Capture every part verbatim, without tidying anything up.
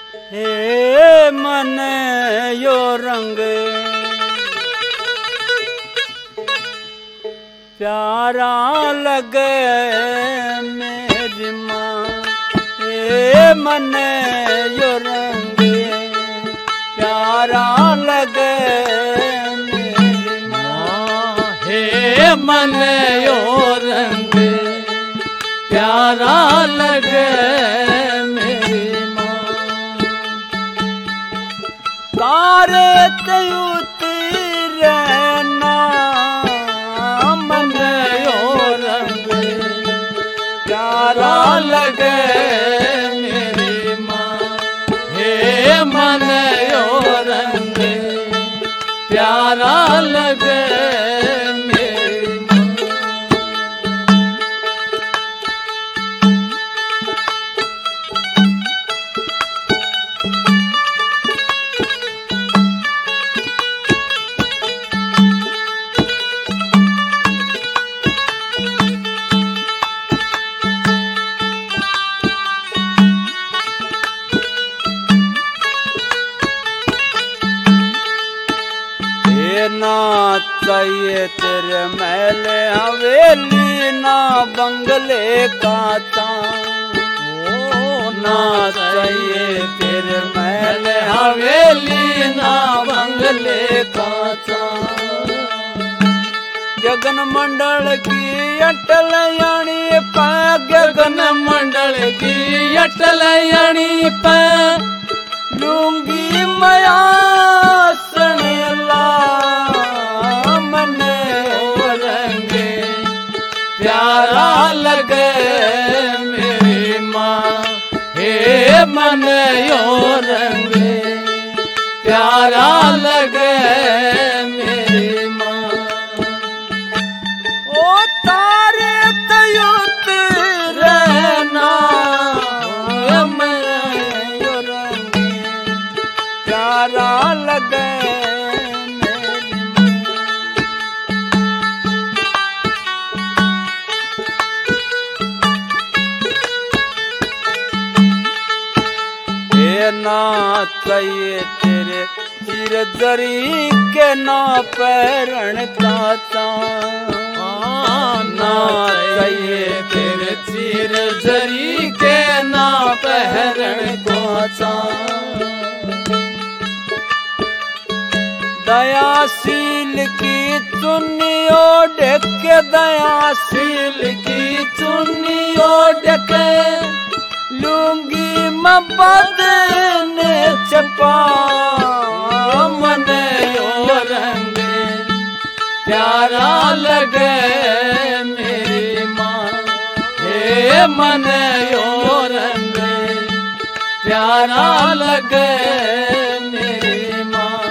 हे मन यो रंग प्यारा लगे मेरी माँ। हे मन यो रंग प्यारा लगे मेरी माँ। हे मन यो रंग प्यारा लगे मेरी माँ। तारे उतरे ना मन यो रंग प्यारा लगे मेरी माँ। हे मन यो रंग प्यारा लगे मेरी माँ। ना चाहिए तेरे महल हवेली ना बंगले का तां। ओ ना चाहिए तेरे महल हवेली ना बंगले का तां। गगन मंडल की अटल यानी पै गगन मंडल की अटल यानी पै लूंगी मया सणला मन रंग प्यारा लगे मेरी माँ। हे मन यो रंग प्यारा लगे मेरी माँ। ओ तारे तयुत रहना मन यो रंग प्यारा लगे मेरी माँ। हे ना चाहिए तेरे चिर जरी के ना पैरण का तां। ना चाहिए तेरे चीर जरी के ना पहरण को तां। दयाशील की चुन्नी ओढ़ के दयाशील की चुन्नी ओढ़ के लूंगी मैं बदने चपा मन यो रंग प्यारा लगे मेरी माँ। हे मन यो रंग प्यारा लगे मेरी माँ।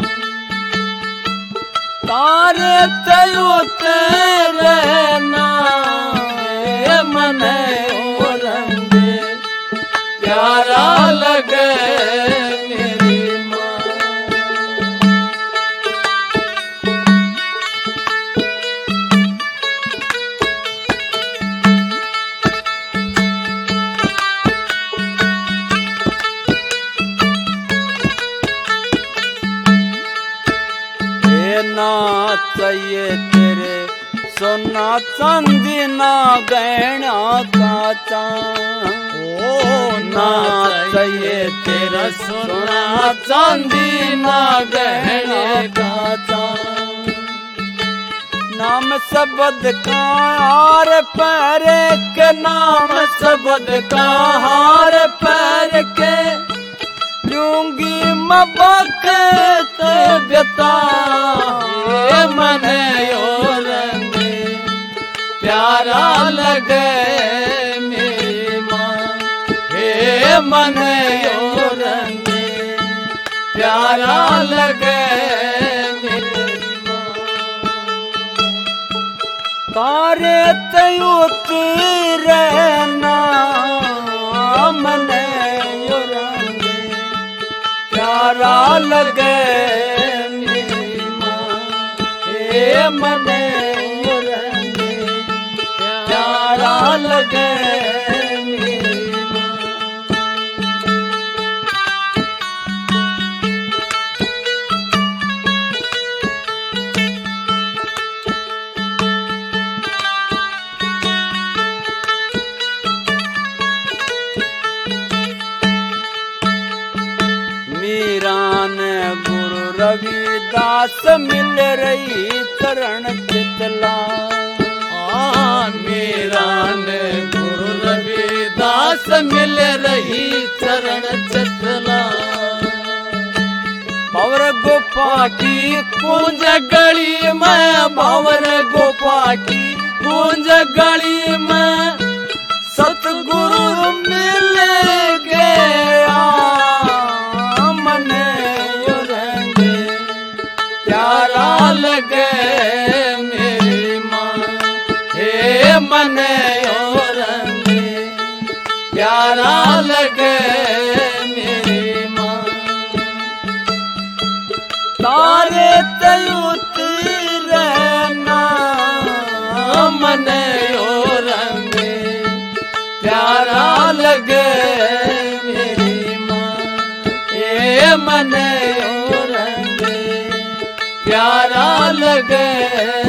तारे तयुत रहना मन यो रंग प्यारा लगे मेरी माँ। हे ना चाहिए तेरे सोना चांदी ना गहना का तां। ओ ना चाहिए तेरा सोना चांदी ना गहने का तां। नाम शब्द का हार पैर के नाम शब्द का हार पैर के लूंगी मैं बखत व्यता। हे मन यो रंग प्यारा लगे मेरी माँ। हे मन यो रंग प्यारा लगे मेरी माँ। तारे तयुत रहना मन यो रंग प्यारा लगे मेरी माँ। हे मन यो रंग प्यारा लगे मेरी माँ। मन गुरु रविदास मिल रही चरण चितला। मेरा ने गुरु रविदास मिल रही चरण चितला। भंवर गुफा की कुंज गली में भंवर गुफा की कुंज गली में सतगुरु मिल गया मन रंगे प्यारा लगे मेरी माँ। हे मन रंगे प्यारा लगे मेरी माँ। तारे उतरना मन रंगे प्यारा लगे मेरी माँ। ए मन रंगे प्यारा लगे